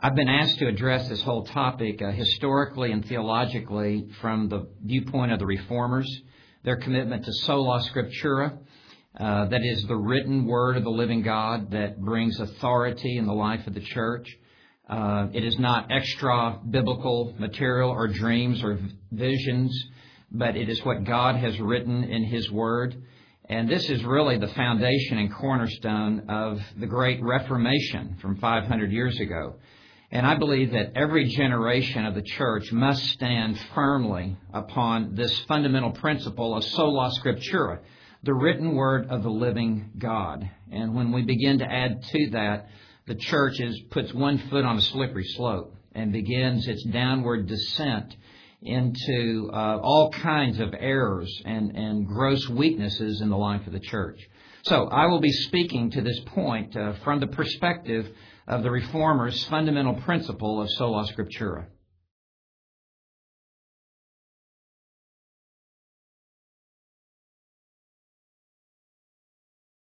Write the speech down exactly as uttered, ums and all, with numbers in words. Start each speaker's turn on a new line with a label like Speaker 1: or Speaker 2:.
Speaker 1: I've been asked to address this whole topic uh, historically and theologically from the viewpoint of the Reformers, their commitment to sola scriptura, uh, that is the written word of the living God that brings authority in the life of the church. Uh, it is not extra biblical material or dreams or visions, but it is what God has written in His Word. And this is really the foundation and cornerstone of the great Reformation from five hundred years ago. And I believe that every generation of the church must stand firmly upon this fundamental principle of sola scriptura, the written word of the living God. And when we begin to add to that, the church is, puts one foot on a slippery slope and begins its downward descent into uh, all kinds of errors and, and gross weaknesses in the life of the church. So I will be speaking to this point uh, from the perspective of the Reformers' fundamental principle of sola scriptura.